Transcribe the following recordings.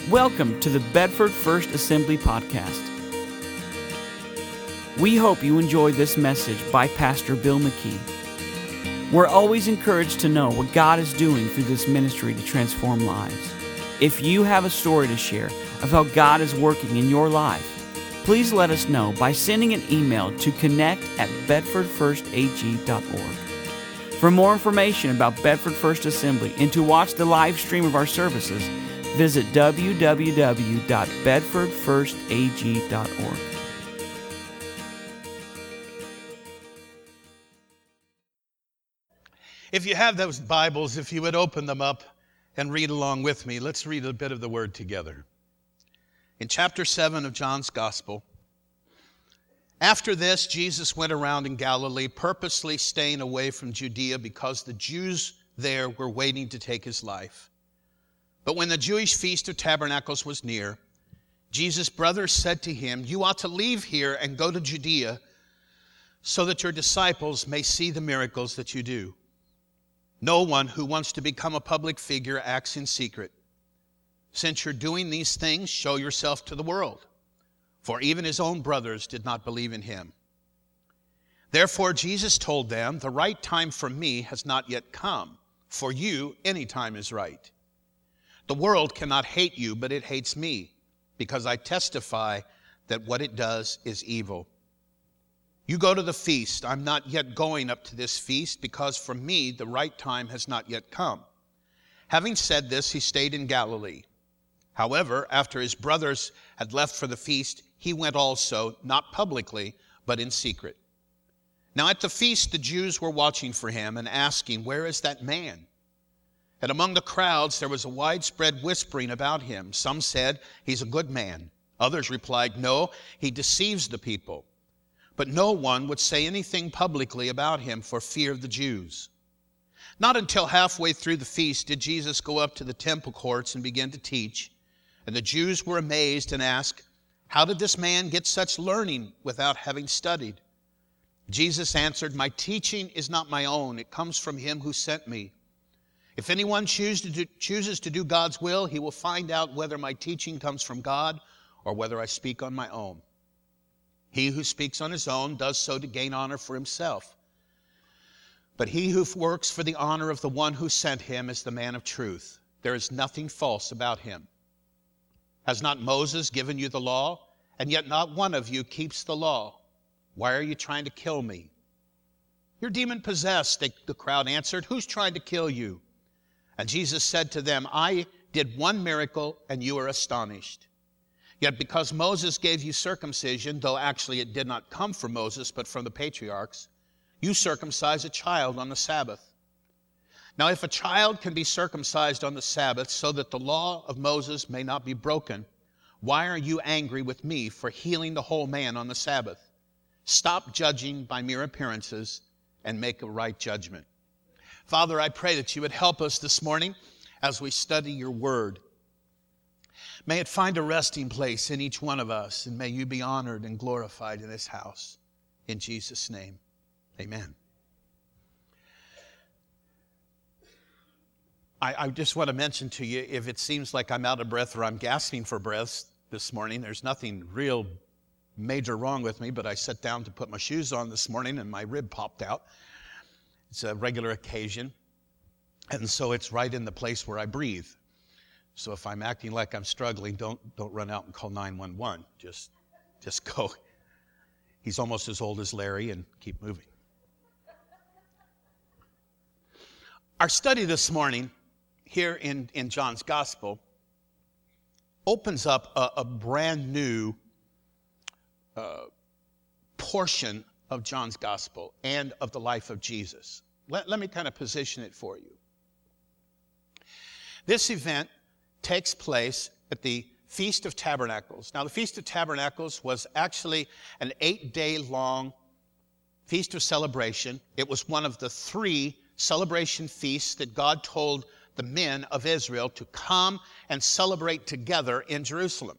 Welcome to the Bedford First Assembly Podcast. We hope you enjoyed this message by Pastor Bill McKee. We're always encouraged to know what God is doing through this ministry to transform lives. If you have a story to share of how God is working in your life, please let us know by sending an email to connect@bedfordfirstag.org. For more information about Bedford First Assembly and to watch the live stream of our services, visit www.bedfordfirstag.org. If you have those Bibles, if you would open them up and read along with me, let's read a bit of the Word together. In chapter 7 of John's Gospel, after this, Jesus went around in Galilee, purposely staying away from Judea because the Jews there were waiting to take his life. But when the Jewish Feast of Tabernacles was near, Jesus' brothers said to him, "You ought to leave here and go to Judea so that your disciples may see the miracles that you do. No one who wants to become a public figure acts in secret. Since you're doing these things, show yourself to the world." For even his own brothers did not believe in him. Therefore Jesus told them, "The right time for me has not yet come. For you, any time is right. The world cannot hate you, but it hates me, because I testify that what it does is evil. You go to the feast. I'm not yet going up to this feast, because for me the right time has not yet come." Having said this, he stayed in Galilee. However, after his brothers had left for the feast, he went also, not publicly, but in secret. Now at the feast the Jews were watching for him and asking, "Where is that man?" And among the crowds there was a widespread whispering about him. Some said, "He's a good man." Others replied, "No, he deceives the people." But no one would say anything publicly about him for fear of the Jews. Not until halfway through the feast did Jesus go up to the temple courts and begin to teach. And the Jews were amazed and asked, "How did this man get such learning without having studied?" Jesus answered, "My teaching is not my own. It comes from him who sent me. If anyone chooses to do God's will, he will find out whether my teaching comes from God or whether I speak on my own. He who speaks on his own does so to gain honor for himself. But he who works for the honor of the one who sent him is the man of truth. There is nothing false about him. Has not Moses given you the law? And yet not one of you keeps the law. Why are you trying to kill me?" "You're demon-possessed," the crowd answered. "Who's trying to kill you?" And Jesus said to them, "I did one miracle, and you are astonished. Yet because Moses gave you circumcision, though actually it did not come from Moses, but from the patriarchs, you circumcise a child on the Sabbath. Now if a child can be circumcised on the Sabbath so that the law of Moses may not be broken, why are you angry with me for healing the whole man on the Sabbath? Stop judging by mere appearances and make a right judgment." Father, I pray that you would help us this morning as we study your word. May it find a resting place in each one of us, and may you be honored and glorified in this house. In Jesus' name, amen. I just want to mention to you, if it seems like I'm out of breath or I'm gasping for breath this morning, there's nothing real major wrong with me, but I sat down to put my shoes on this morning and my rib popped out. It's a regular occasion, and so it's right in the place where I breathe. So if I'm acting like I'm struggling, don't run out and call 911. Just go. He's almost as old as Larry, and keep moving. Our study this morning here in John's Gospel opens up a brand new portion of John's Gospel and of the life of Jesus. Let me kind of position it for you. This event takes place at the Feast of Tabernacles. Now, the Feast of Tabernacles was actually an 8-day-long feast of celebration. It was one of the 3 celebration feasts that God told the men of Israel to come and celebrate together in Jerusalem.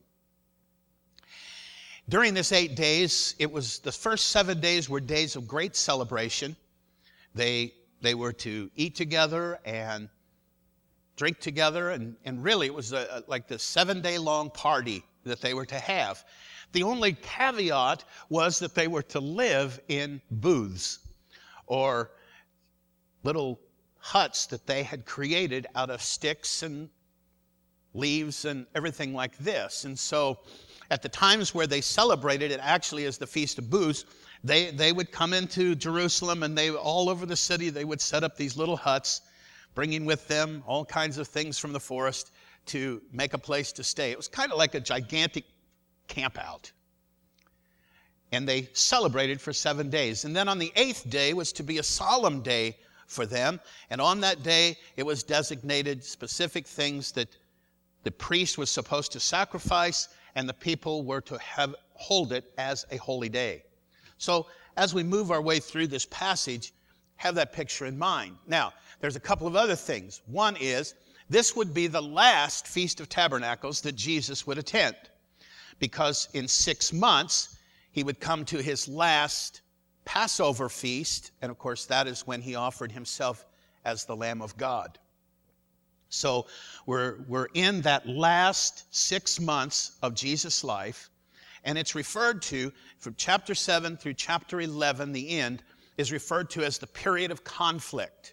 During this 8 days, it was the first 7 days were days of great celebration. They were to eat together and drink together, and really it was like the 7-day-long party that they were to have. The only caveat was that they were to live in booths, or little huts that they had created out of sticks and leaves and everything like this. And so at the times where they celebrated it, actually as the Feast of Booths, they would come into Jerusalem, and all over the city they would set up these little huts, bringing with them all kinds of things from the forest to make a place to stay. It was kind of like a gigantic camp out. And they celebrated for 7 days. And then on the 8th day was to be a solemn day for them. And on that day, it was designated specific things that the priest was supposed to sacrifice, and the people were to hold it as a holy day. So as we move our way through this passage, have that picture in mind. Now, there's a couple of other things. One is, this would be the last Feast of Tabernacles that Jesus would attend, because in 6 months, he would come to his last Passover feast, and of course that is when he offered himself as the Lamb of God. So we're in that last 6 months of Jesus' life, and it's referred to, from chapter 7 through chapter 11, the end, is referred to as the period of conflict.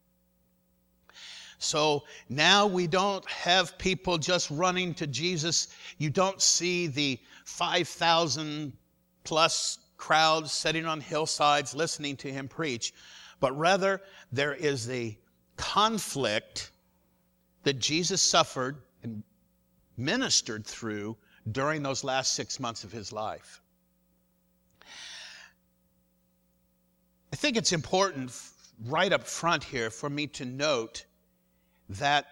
So now we don't have people just running to Jesus. You don't see the 5,000 plus crowds sitting on hillsides listening to him preach, but rather there is a conflict that Jesus suffered and ministered through during those last 6 months of his life. I think it's important right up front here for me to note that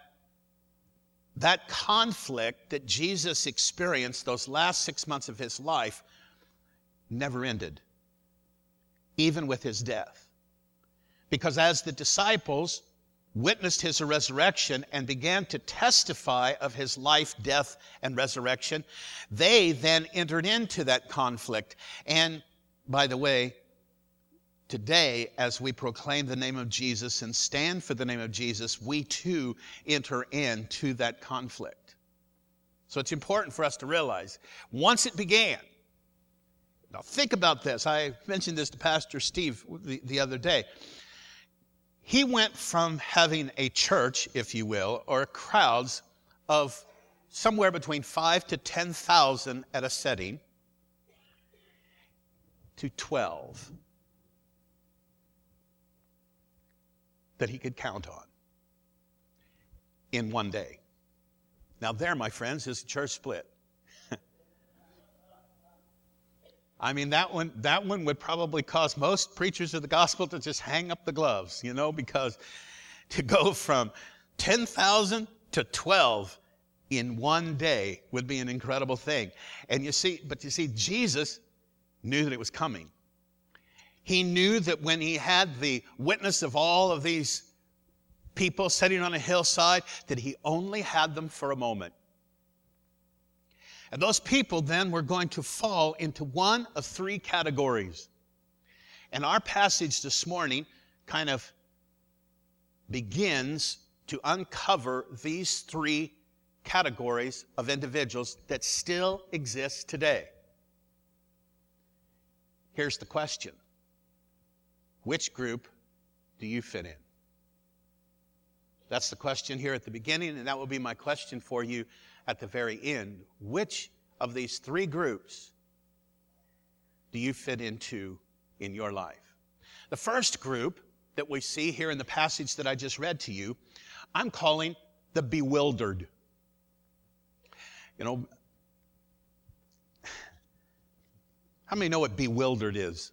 conflict that Jesus experienced those last 6 months of his life never ended, even with his death. Because as the disciples witnessed his resurrection and began to testify of his life, death, and resurrection, they then entered into that conflict. And by the way, today, as we proclaim the name of Jesus and stand for the name of Jesus, we too enter into that conflict. So it's important for us to realize, once it began, now think about this. I mentioned this to Pastor Steve the other day. He went from having a church, if you will, or crowds of somewhere between 5,000 to 10,000 at a setting, to 12 that he could count on in one day. Now there, my friends, is the church split. I mean, that one would probably cause most preachers of the gospel to just hang up the gloves, because to go from 10,000 to 12 in one day would be an incredible thing. And you see, Jesus knew that it was coming. He knew that when he had the witness of all of these people sitting on a hillside, that he only had them for a moment. And those people then were going to fall into one of 3 categories. And our passage this morning kind of begins to uncover these 3 categories of individuals that still exist today. Here's the question. Which group do you fit in? That's the question here at the beginning, and that will be my question for you at the very end. Which of these 3 groups do you fit into in your life? The first group that we see here in the passage that I just read to you, I'm calling the bewildered. How many know what bewildered is?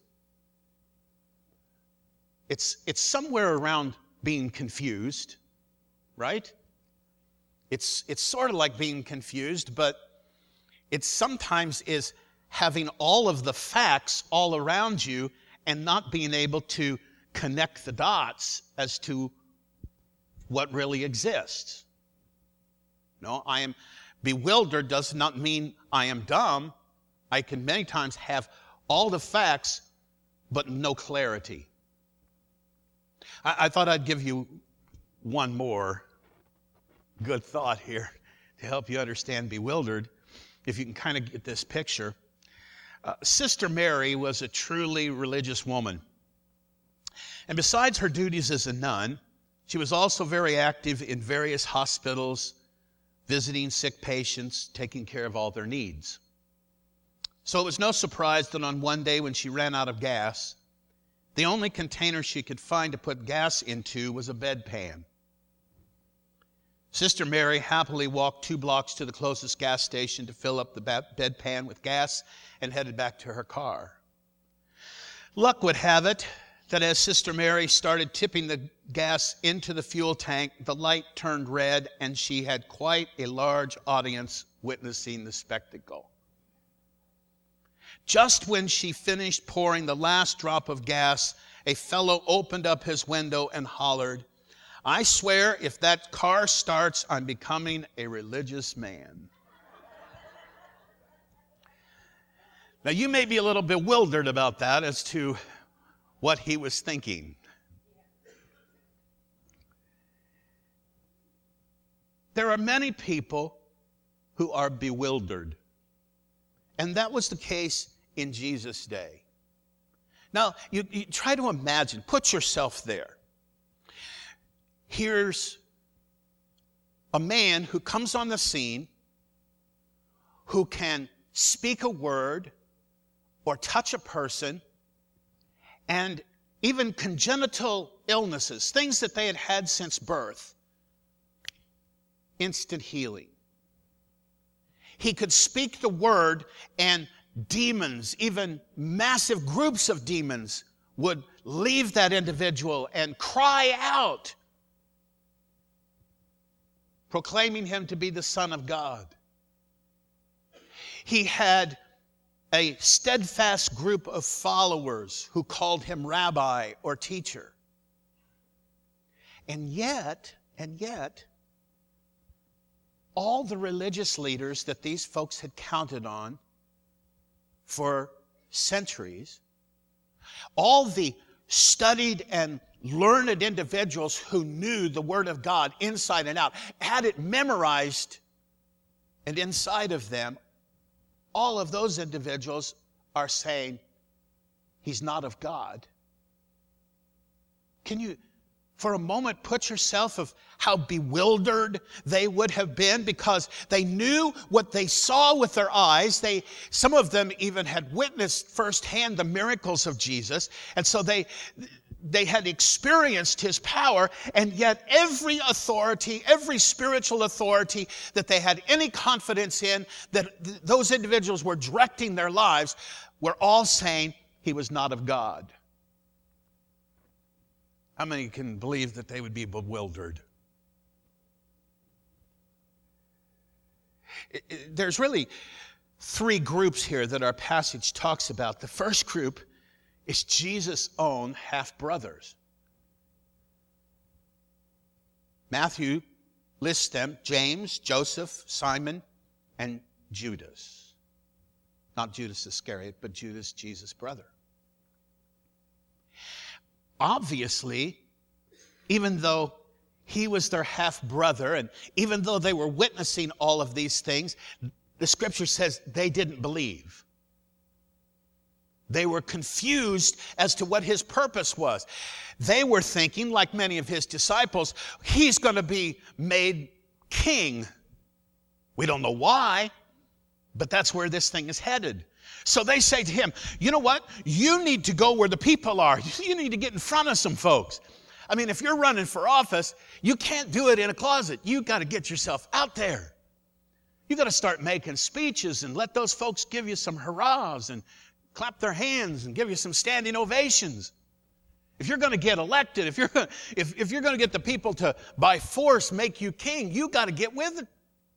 It's somewhere around being confused, right? It's sort of like being confused, but it sometimes is having all of the facts all around you and not being able to connect the dots as to what really exists. No, I am bewildered does not mean I am dumb. I can many times have all the facts, but no clarity. I thought I'd give you one more good thought here to help you understand bewildered, if you can kind of get this picture. Sister Mary was a truly religious woman. And besides her duties as a nun, she was also very active in various hospitals, visiting sick patients, taking care of all their needs. So it was no surprise that on one day when she ran out of gas, the only container she could find to put gas into was a bedpan. Sister Mary happily walked 2 blocks to the closest gas station to fill up the bedpan with gas and headed back to her car. Luck would have it that as Sister Mary started tipping the gas into the fuel tank, the light turned red and she had quite a large audience witnessing the spectacle. Just when she finished pouring the last drop of gas, a fellow opened up his window and hollered, "I swear if that car starts, I'm becoming a religious man." Now you may be a little bewildered about that as to what he was thinking. There are many people who are bewildered. And that was the case in Jesus' day. Now, you try to imagine, put yourself there. Here's a man who comes on the scene who can speak a word or touch a person, and even congenital illnesses, things that they had had since birth, instant healing. He could speak the word and demons, even massive groups of demons, would leave that individual and cry out, proclaiming him to be the Son of God. He had a steadfast group of followers who called him rabbi or teacher. And yet, all the religious leaders that these folks had counted on for centuries, all the studied and learned individuals who knew the Word of God inside and out, had it memorized, and inside of them, all of those individuals are saying, he's not of God. Can you, for a moment, put yourself of how bewildered they would have been, because they knew what they saw with their eyes. Some of them even had witnessed firsthand the miracles of Jesus, and so they had experienced his power, and yet every authority, every spiritual authority that they had any confidence in, that those individuals were directing their lives, were all saying he was not of God. How many can believe that they would be bewildered? There's really 3 groups here that our passage talks about. The first group is Jesus' own half-brothers. Matthew lists them: James, Joseph, Simon, and Judas. Not Judas Iscariot, but Judas, Jesus' brother. Obviously, even though he was their half-brother, and even though they were witnessing all of these things, the scripture says they didn't believe. They were confused as to what his purpose was. They were thinking, like many of his disciples, he's going to be made king. We don't know why, but that's where this thing is headed. So they say to him, you know what? You need to go where the people are. You need to get in front of some folks. I mean, if you're running for office, you can't do it in a closet. You got to get yourself out there. You got to start making speeches and let those folks give you some hurrahs and clap their hands and give you some standing ovations. If you're going to get elected, if you're going to get the people to, by force, make you king, you got to get with it.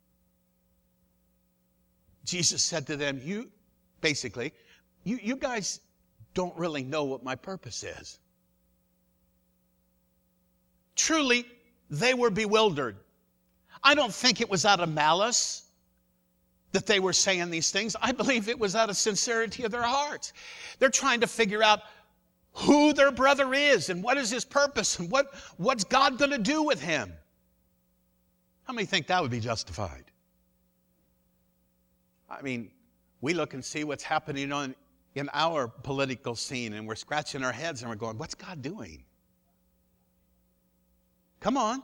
Jesus said to them, you guys don't really know what my purpose is. Truly, they were bewildered. I don't think it was out of malice that they were saying these things. I believe it was out of sincerity of their hearts. They're trying to figure out who their brother is and what is his purpose and what's God going to do with him. How many think that would be justified? I mean, we look and see what's happening in our political scene, and we're scratching our heads and we're going, what's God doing? Come on.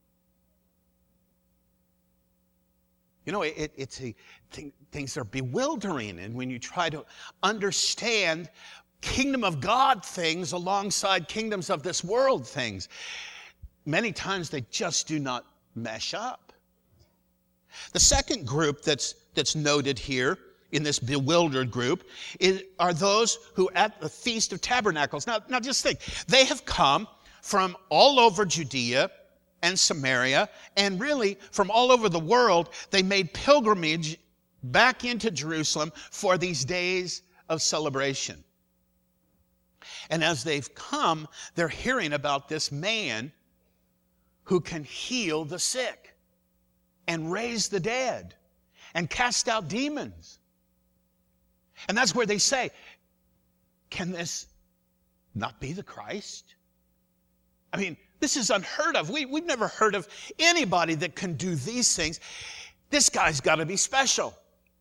You know, things are bewildering, and when you try to understand kingdom of God things alongside kingdoms of this world things, many times they just do not mesh up. The second group that's noted here in this bewildered group are those who at the Feast of Tabernacles. Now just think, they have come from all over Judea and Samaria, and really from all over the world. They made pilgrimage back into Jerusalem for these days of celebration. And as they've come, they're hearing about this man who can heal the sick and raise the dead and cast out demons. And that's where they say, can this not be the Christ? I mean, this is unheard of. We've never heard of anybody that can do these things. This guy's got to be special.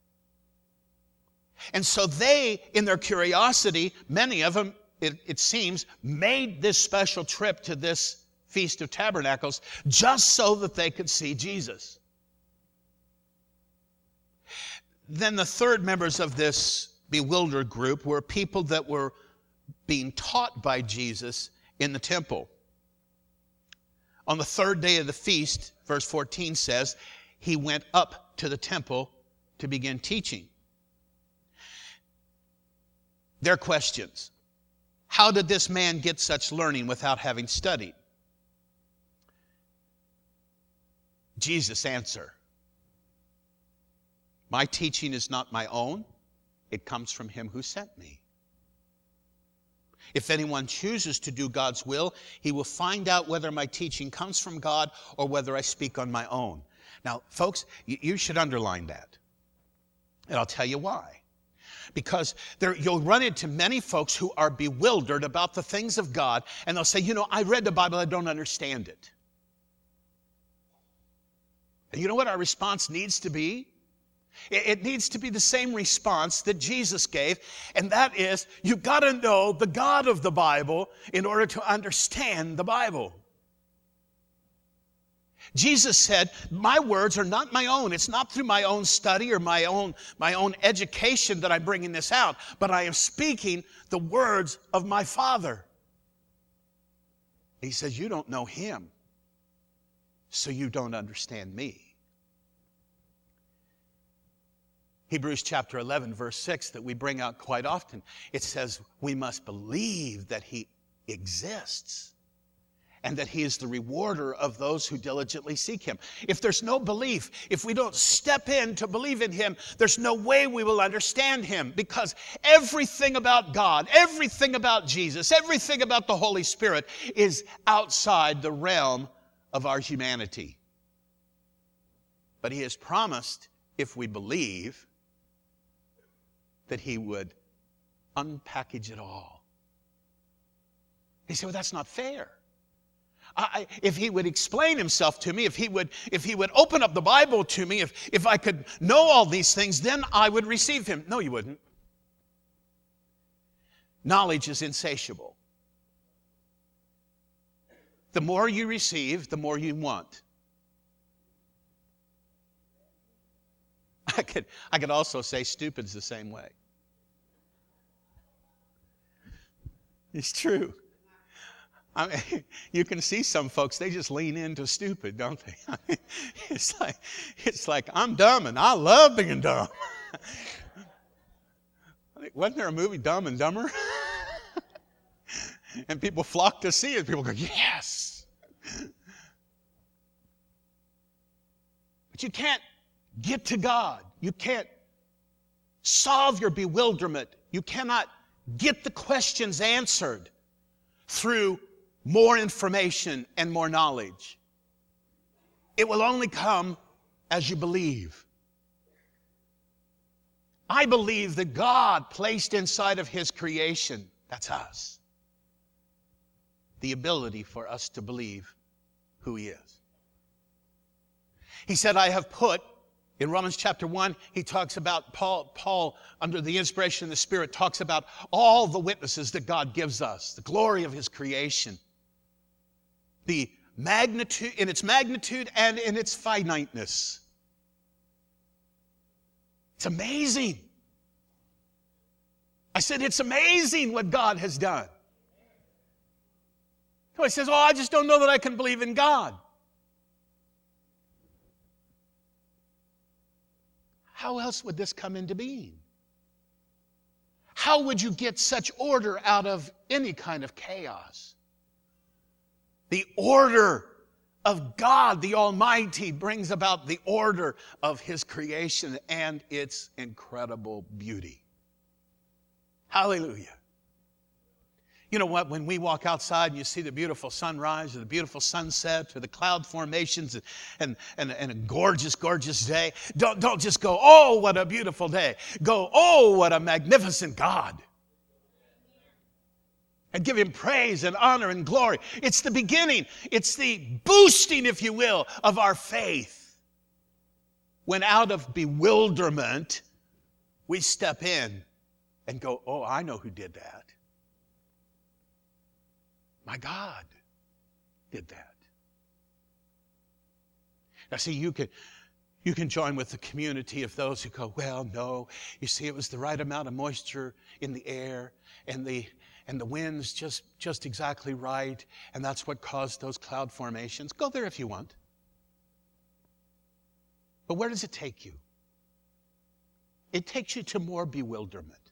And so they, in their curiosity, many of them, it seems, made this special trip to this Feast of Tabernacles just so that they could see Jesus. Then the third members of this bewildered group were people that were being taught by Jesus in the temple. On the third day of the feast, verse 14 says, he went up to the temple to begin teaching. Their questions: how did this man get such learning without having studied? Jesus' answer: my teaching is not my own. It comes from him who sent me. If anyone chooses to do God's will, he will find out whether my teaching comes from God or whether I speak on my own. Now, folks, you should underline that. And I'll tell you why. Because you'll run into many folks who are bewildered about the things of God, and they'll say, I read the Bible, I don't understand it. And you know what our response needs to be? It needs to be the same response that Jesus gave, and that is, you've got to know the God of the Bible in order to understand the Bible. Jesus said, my words are not my own. It's not through my own study or my own education that I'm bringing this out, but I am speaking the words of my Father. He says, you don't know him, so you don't understand me. Hebrews chapter 11, verse 6, that we bring out quite often, it says we must believe that he exists and that he is the rewarder of those who diligently seek him. If there's no belief, if we don't step in to believe in him, there's no way we will understand him, because everything about God, everything about Jesus, everything about the Holy Spirit is outside the realm of our humanity. But he has promised, if we believe, that he would unpackage it all. He said, well, that's not fair. If he would explain himself to me, if he would open up the Bible to me, if I could know all these things, then I would receive him. No, you wouldn't. Knowledge is insatiable. The more you receive, the more you want. I could also say stupid's the same way. It's true. I mean, you can see some folks, they just lean into stupid, don't they? I mean, it's like I'm dumb and I love being dumb. Wasn't there a movie, Dumb and Dumber? And people flock to see it. People go, yes. But you can't get to God. You can't solve your bewilderment. You cannot get the questions answered through more information and more knowledge. It will only come as you believe. I believe that God placed inside of his creation, that's us, the ability for us to believe who he is. He said, I have put, in Romans chapter 1, he talks about, Paul, under the inspiration of the Spirit, talks about all the witnesses that God gives us, the glory of his creation, the magnitude, in its magnitude and in its finiteness. It's amazing. I said, it's amazing what God has done. Somebody says, I just don't know that I can believe in God. How else would this come into being? How would you get such order out of any kind of chaos? The order of God, the Almighty, brings about the order of his creation and its incredible beauty. Hallelujah. You know what? When we walk outside and you see the beautiful sunrise or the beautiful sunset or the cloud formations and a gorgeous, gorgeous day, don't just go, oh, what a beautiful day. Go, oh, what a magnificent God. And give him praise and honor and glory. It's the beginning. It's the boosting, if you will, of our faith. When out of bewilderment, we step in and go, oh, I know who did that. My God did that. Now, see, you can join with the community of those who go, well, no. You see, it was the right amount of moisture in the air, and the wind's just exactly right, and that's what caused those cloud formations. Go there if you want. But where does it take you? It takes you to more bewilderment,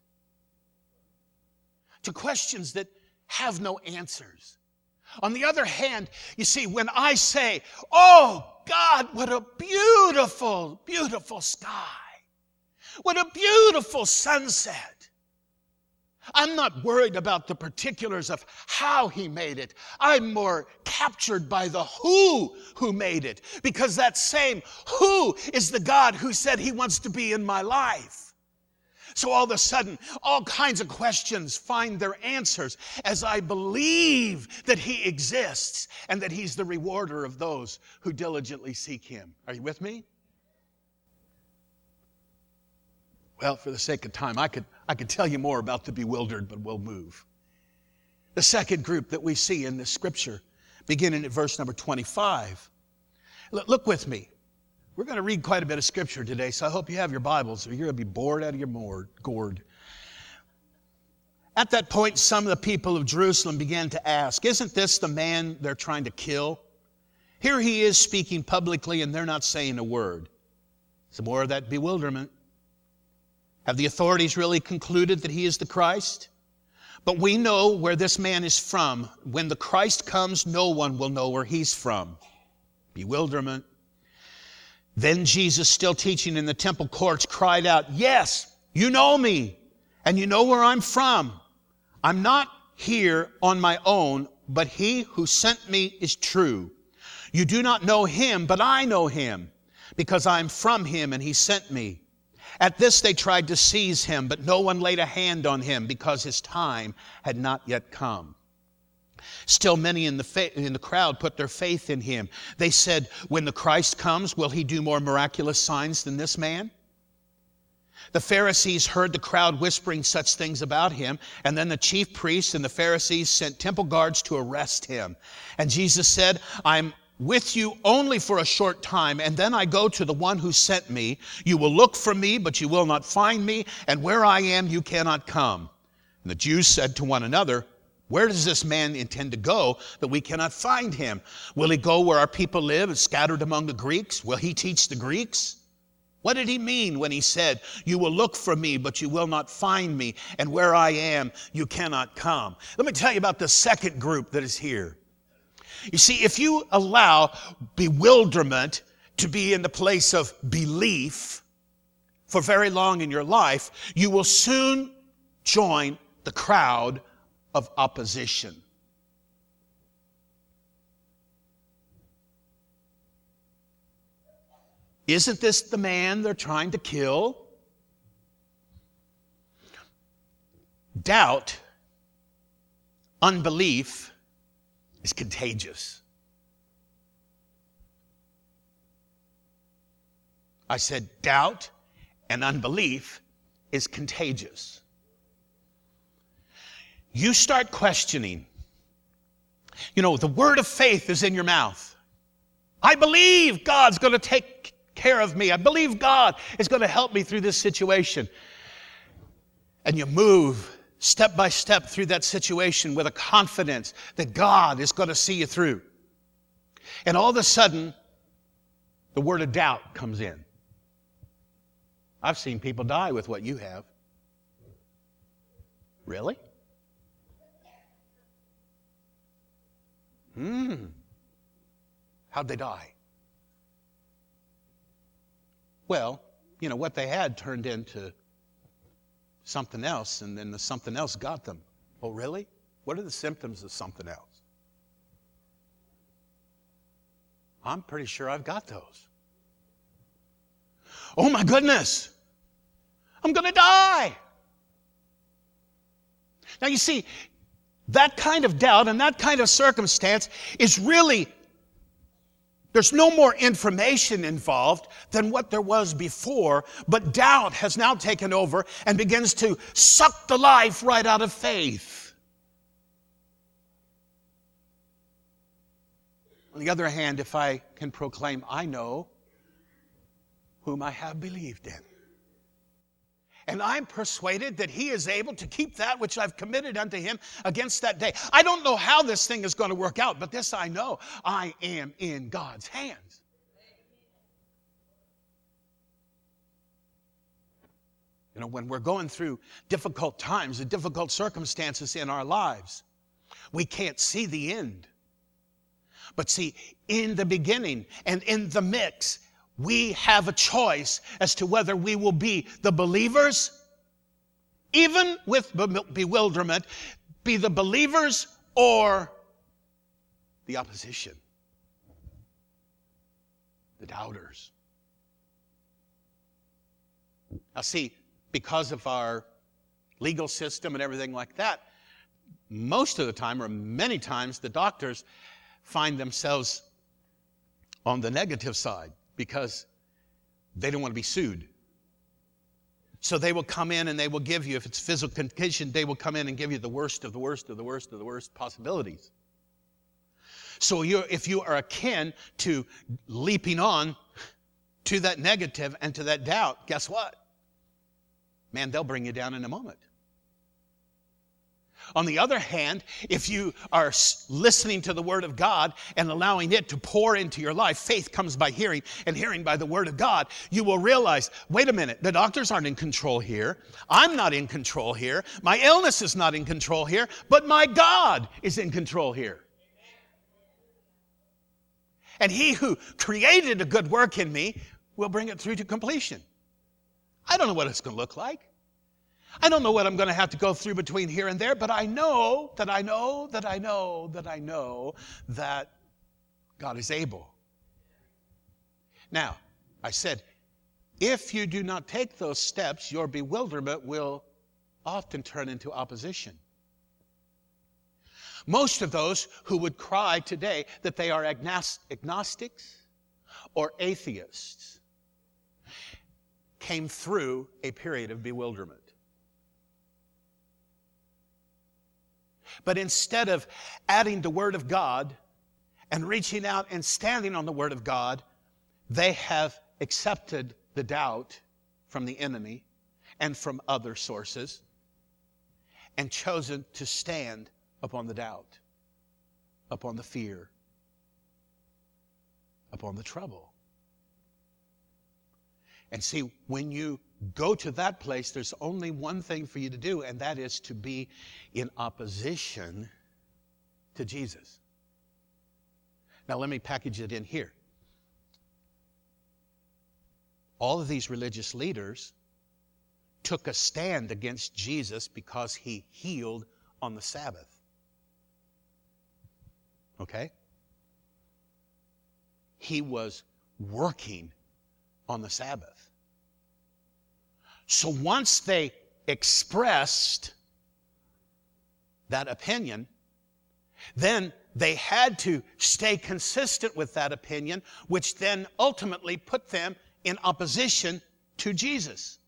to questions that have no answers. On the other hand, you see, when I say, oh God, what a beautiful, beautiful sky. What a beautiful sunset. I'm not worried about the particulars of how he made it. I'm more captured by the who made it. Because that same who is the God who said he wants to be in my life. So all of a sudden, all kinds of questions find their answers as I believe that he exists and that he's the rewarder of those who diligently seek him. Are you with me? Well, for the sake of time, I could tell you more about the bewildered, but we'll move. The second group that we see in this scripture, beginning at verse number 25. Look with me. We're going to read quite a bit of scripture today, so I hope you have your Bibles or you're going to be bored out of your gourd. At that point, some of the people of Jerusalem began to ask, isn't this the man they're trying to kill? Here he is speaking publicly and they're not saying a word. Some more of that bewilderment. Have the authorities really concluded that he is the Christ? But we know where this man is from. When the Christ comes, no one will know where he's from. Bewilderment. Then Jesus, still teaching in the temple courts, cried out, yes, you know me, and you know where I'm from. I'm not here on my own, but he who sent me is true. You do not know him, but I know him, because I'm from him and he sent me. At this they tried to seize him, but no one laid a hand on him, because his time had not yet come. Still many in the crowd put their faith in him. They said, when the Christ comes, will he do more miraculous signs than this man? The Pharisees heard the crowd whispering such things about him, and then the chief priests and the Pharisees sent temple guards to arrest him. And Jesus said, I'm with you only for a short time, and then I go to the one who sent me. You will look for me, but you will not find me, and where I am you cannot come. And the Jews said to one another, where does this man intend to go that we cannot find him? Will he go where our people live and scattered among the Greeks? Will he teach the Greeks? What did he mean when he said, you will look for me, but you will not find me, and where I am, you cannot come? Let me tell you about the second group that is here. You see, if you allow bewilderment to be in the place of belief for very long in your life, you will soon join the crowd of opposition. Isn't this the man they're trying to kill? Doubt, unbelief is contagious. I said, doubt and unbelief is contagious. You start questioning. You know, the word of faith is in your mouth. I believe God's going to take care of me. I believe God is going to help me through this situation. And you move step by step through that situation with a confidence that God is going to see you through. And all of a sudden, the word of doubt comes in. I've seen people die with what you have. Really? How'd they die? Well, you know, what they had turned into something else, and then the something else got them. Oh, really? What are the symptoms of something else? I'm pretty sure I've got those. Oh my goodness, I'm going to die. Now you see, that kind of doubt and that kind of circumstance is really, there's no more information involved than what there was before, but doubt has now taken over and begins to suck the life right out of faith. On the other hand, if I can proclaim, I know whom I have believed in, and I'm persuaded that he is able to keep that which I've committed unto him against that day. I don't know how this thing is going to work out, but this I know, I am in God's hands. You know, when we're going through difficult times and difficult circumstances in our lives, we can't see the end. But see, in the beginning and in the mix, we have a choice as to whether we will be the believers, even with bewilderment, be the believers or the opposition, the doubters. Now see, because of our legal system and everything like that, most of the time, or many times, the doctors find themselves on the negative side, because they don't want to be sued. So they will come in and they will give you, if it's physical condition, they will come in and give you the worst of the worst of the worst of the worst possibilities. So if you are akin to leaping on to that negative and to that doubt, guess what? Man, they'll bring you down in a moment. On the other hand, if you are listening to the Word of God and allowing it to pour into your life, faith comes by hearing, and hearing by the Word of God, you will realize, wait a minute, the doctors aren't in control here. I'm not in control here. My illness is not in control here, but my God is in control here. And he who created a good work in me will bring it through to completion. I don't know what it's going to look like. I don't know what I'm going to have to go through between here and there, but I know that God is able. Now, I said, if you do not take those steps, your bewilderment will often turn into opposition. Most of those who would cry today that they are agnostics or atheists came through a period of bewilderment. But instead of adding the Word of God and reaching out and standing on the Word of God, they have accepted the doubt from the enemy and from other sources and chosen to stand upon the doubt, upon the fear, upon the trouble. And see, when you go to that place, there's only one thing for you to do, and that is to be in opposition to Jesus. Now, let me package it in here. All of these religious leaders took a stand against Jesus because he healed on the Sabbath. Okay? He was working on the Sabbath. So once they expressed that opinion, then they had to stay consistent with that opinion, which then ultimately put them in opposition to Jesus.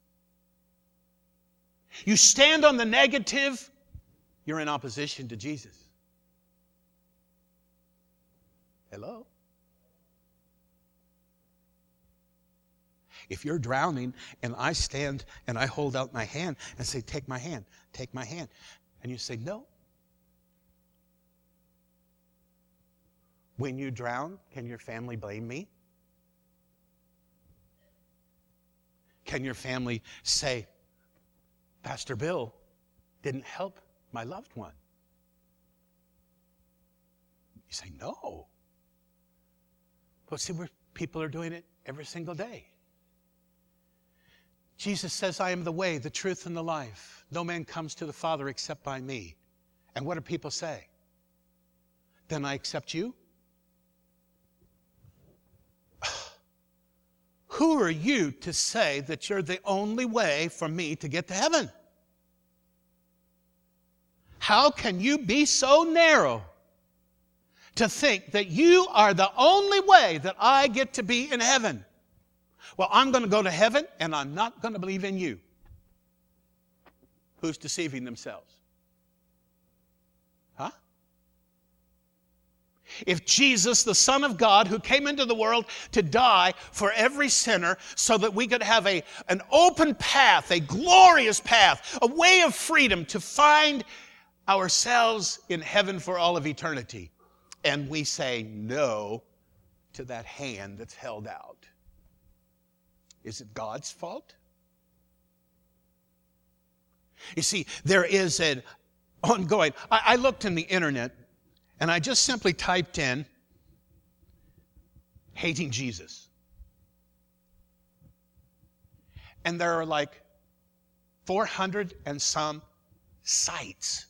You stand on the negative, you're in opposition to Jesus. Hello? If you're drowning and I stand and I hold out my hand and say, take my hand, and you say, no. When you drown, can your family blame me? Can your family say, Pastor Bill didn't help my loved one? You say, no. But see, people are doing it every single day. Jesus says, I am the way, the truth, and the life. No man comes to the Father except by me. And what do people say? Then I accept you? Who are you to say that you're the only way for me to get to heaven? How can you be so narrow to think that you are the only way that I get to be in heaven? Well, I'm going to go to heaven and I'm not going to believe in you. Who's deceiving themselves? Huh? If Jesus, the Son of God, who came into the world to die for every sinner so that we could have an open path, a glorious path, a way of freedom to find ourselves in heaven for all of eternity, and we say no to that hand that's held out, is it God's fault? You see, there is an ongoing... I looked in the internet, and I just simply typed in, hating Jesus. And there are like 400 and some sites,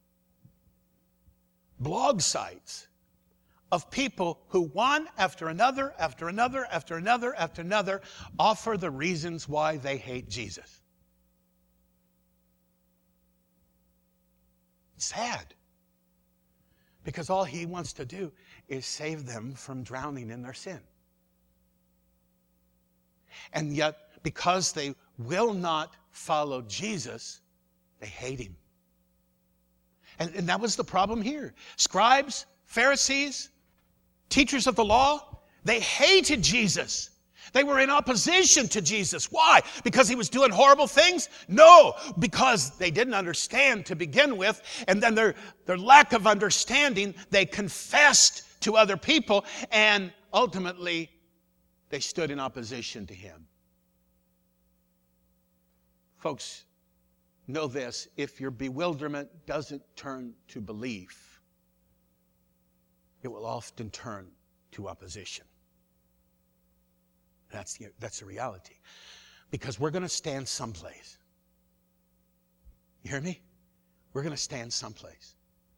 blog sites, of people who one after another, after another, after another, after another, offer the reasons why they hate Jesus. It's sad. Because all he wants to do is save them from drowning in their sin. And yet, because they will not follow Jesus, they hate him. And that was the problem here. Scribes, Pharisees, teachers of the law, they hated Jesus. They were in opposition to Jesus. Why? Because he was doing horrible things? No, because they didn't understand to begin with, and then their lack of understanding, they confessed to other people, and ultimately they stood in opposition to him. Folks, know this: if your bewilderment doesn't turn to belief, it will often turn to opposition. That's the reality. Because we're going to stand someplace. You hear me? We're going to stand someplace.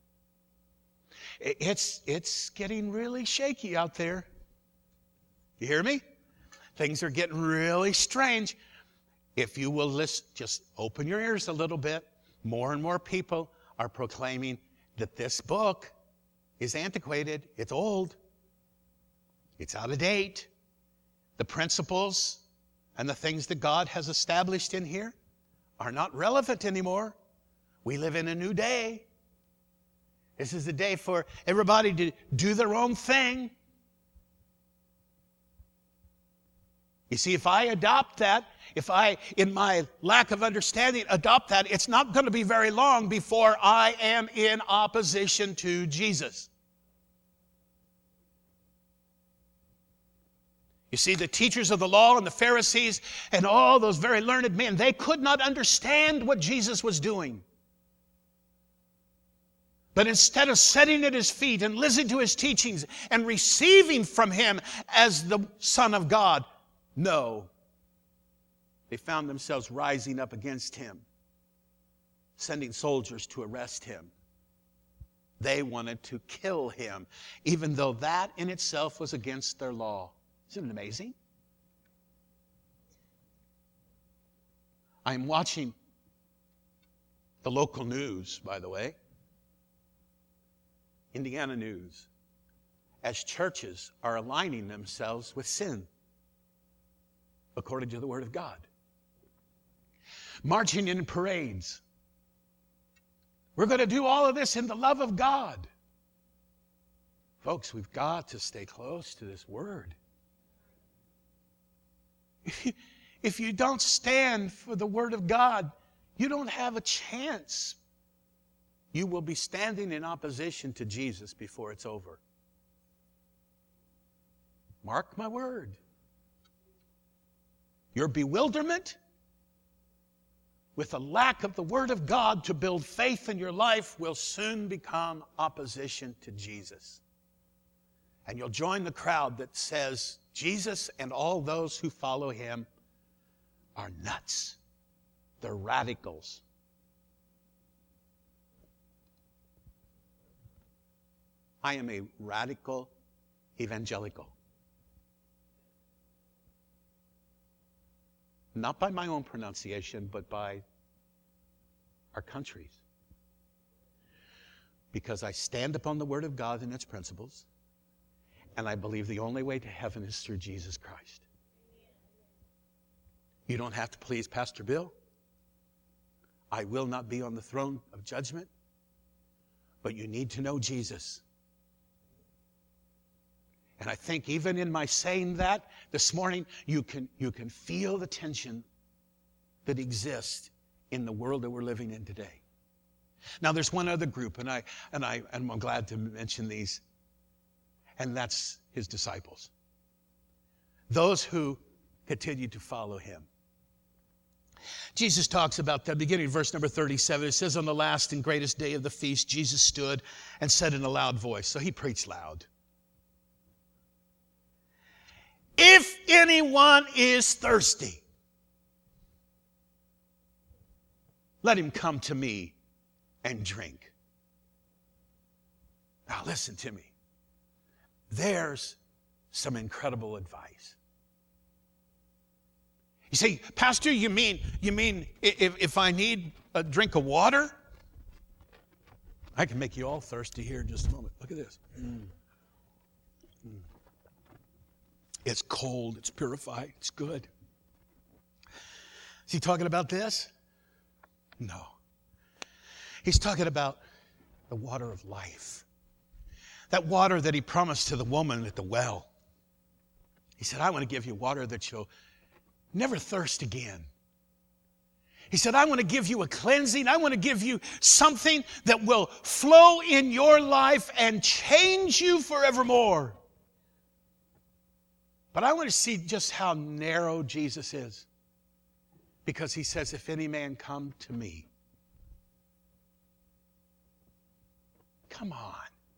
It's getting really shaky out there. You hear me? Things are getting really strange. If you will listen, just open your ears a little bit. More and more people are proclaiming that this book is antiquated. It's old. It's out of date. The principles and the things that God has established in here are not relevant anymore. We live in a new day. This is a day for everybody to do their own thing. You see, if I adopt that, if I, in my lack of understanding, adopt that, it's not going to be very long before I am in opposition to Jesus. You see, the teachers of the law and the Pharisees and all those very learned men, they could not understand what Jesus was doing. But instead of sitting at his feet and listening to his teachings and receiving from him as the Son of God, no, they found themselves rising up against him, sending soldiers to arrest him. They wanted to kill him, even though that in itself was against their law. Isn't it amazing? I'm watching the local news, by the way, Indiana news, as churches are aligning themselves with sin. according to the Word of God. Marching in parades. We're going to do all of this in the love of God. Folks, we've got to stay close to this Word. If you don't stand for the Word of God, you don't have a chance. You will be standing in opposition to Jesus before it's over. Mark my word. Your bewilderment with a lack of the Word of God to build faith in your life will soon become opposition to Jesus. And you'll join the crowd that says Jesus and all those who follow him are nuts. They're radicals. I am a radical evangelical. Not by my own pronunciation, but by our country's. Because I stand upon the Word of God and its principles, and I believe the only way to heaven is through Jesus Christ. You don't have to please Pastor Bill. I will not be on the throne of judgment, but you need to know Jesus. And I think even in my saying that this morning, you can feel the tension that exists in the world that we're living in today. Now, there's one other group, and I'm glad to mention these, and that's his disciples. Those who continue to follow him. Jesus talks about that beginning of verse number 37. It says, on the last and greatest day of the feast, Jesus stood and said in a loud voice. So he preached loud. If anyone is thirsty, let him come to me and drink. Now listen to me. There's some incredible advice. You say, Pastor, you mean if I need a drink of water? I can make you all thirsty here in just a moment. Look at this. It's cold, it's purified, it's good. Is he talking about this? No. He's talking about the water of life. That water that he promised to the woman at the well. He said, I want to give you water that you'll never thirst again. He said, I want to give you a cleansing. I want to give you something that will flow in your life and change you forevermore. But I want to see just how narrow Jesus is. Because he says, if any man come to me. Come on.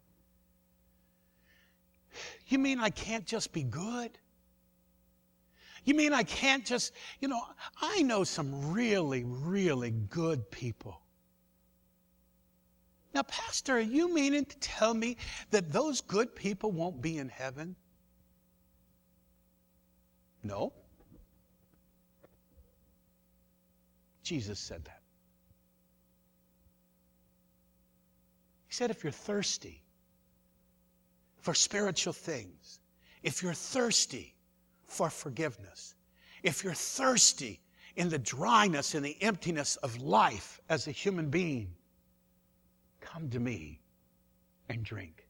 You mean I can't just be good? You mean I can't just, I know some really, really good people. Now, Pastor, are you meaning to tell me that those good people won't be in heaven? No. Jesus said that. He said, if you're thirsty for spiritual things, if you're thirsty for forgiveness, if you're thirsty in the dryness and the emptiness of life as a human being, come to me and drink.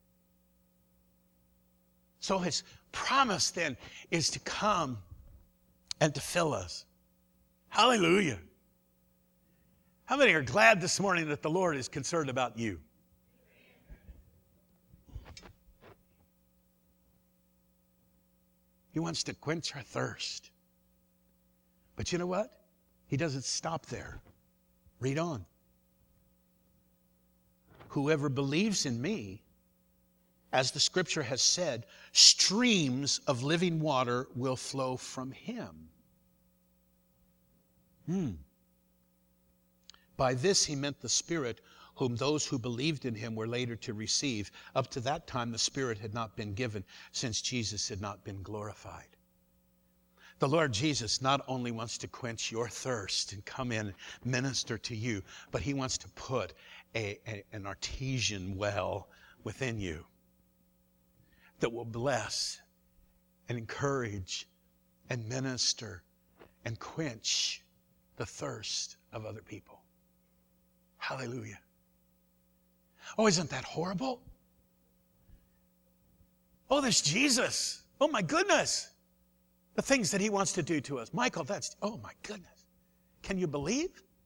So his promise then is to come and to fill us. Hallelujah. How many are glad this morning that the Lord is concerned about you? He wants to quench our thirst. But you know what? He doesn't stop there. Read on. Whoever believes in me, as the scripture has said, streams of living water will flow from him. By this he meant the Spirit, whom those who believed in him were later to receive. Up to that time, the Spirit had not been given, since Jesus had not been glorified. The Lord Jesus not only wants to quench your thirst and come in and minister to you, but he wants to put an artesian well within you that will bless and encourage and minister and quench the thirst of other people. Hallelujah. Oh, isn't that horrible? Oh, there's Jesus. Oh, my goodness. The things that he wants to do to us. Michael, oh, my goodness. Can you believe?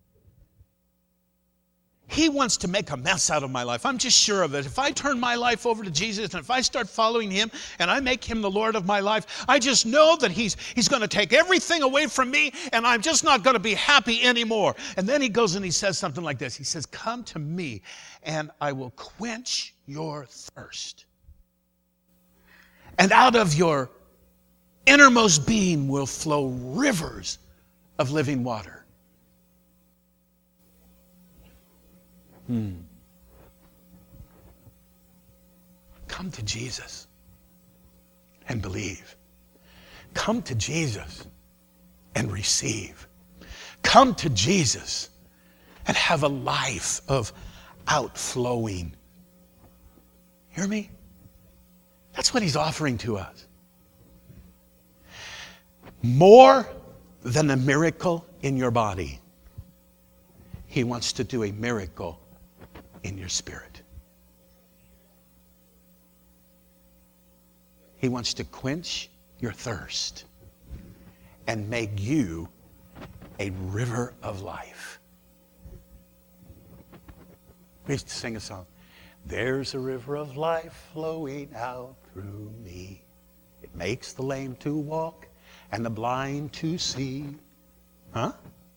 He wants to make a mess out of my life. I'm just sure of it. If I turn my life over to Jesus and if I start following him and I make him the Lord of my life, I just know that he's going to take everything away from me and I'm just not going to be happy anymore. And then he goes and he says something like this. He says, come to me and I will quench your thirst. And out of your innermost being will flow rivers of living water. Come to Jesus and believe. Come to Jesus and receive. Come to Jesus and have a life of outflowing. Hear me? That's what he's offering to us. More than a miracle in your body, he wants to do a miracle in your spirit. He wants to quench your thirst and make you a river of life. We used to sing a song. There's a river of life flowing out through me. It makes the lame to walk and the blind to see. Huh?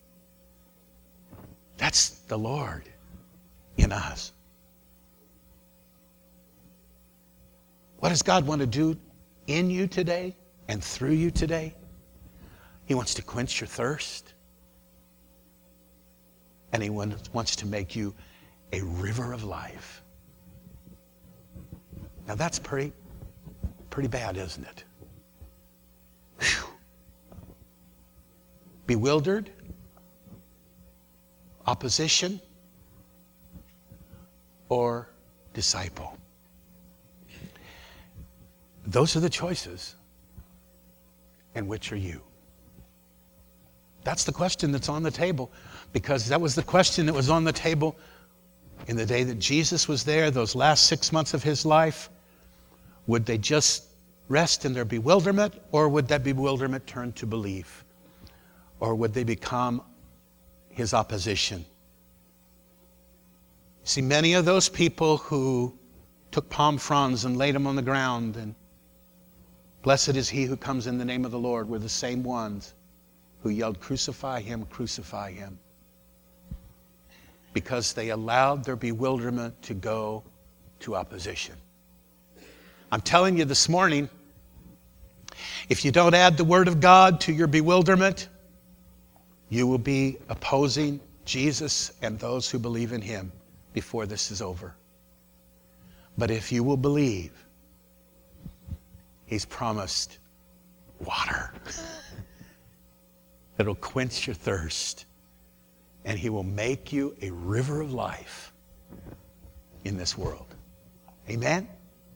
That's the Lord in us. What does God want to do in you today and through you today? He wants to quench your thirst. And he wants to make you a river of life. Now that's pretty bad, isn't it? Whew. Bewildered? Opposition? Or disciple? Those are the choices. And which are you? That's the question that's on the table, because that was the question that was on the table in the day that Jesus was there, those last 6 months of his life. Would they just rest in their bewilderment, or would that bewilderment turn to belief? Or would they become his opposition? See, many of those people who took palm fronds and laid them on the ground and blessed is he who comes in the name of the Lord were the same ones who yelled, crucify him, crucify him. Because they allowed their bewilderment to go to opposition. I'm telling you this morning, if you don't add the Word of God to your bewilderment, you will be opposing Jesus and those who believe in him before this is over. But if you will believe, he's promised water. It'll quench your thirst, and he will make you a river of life in this world. Amen?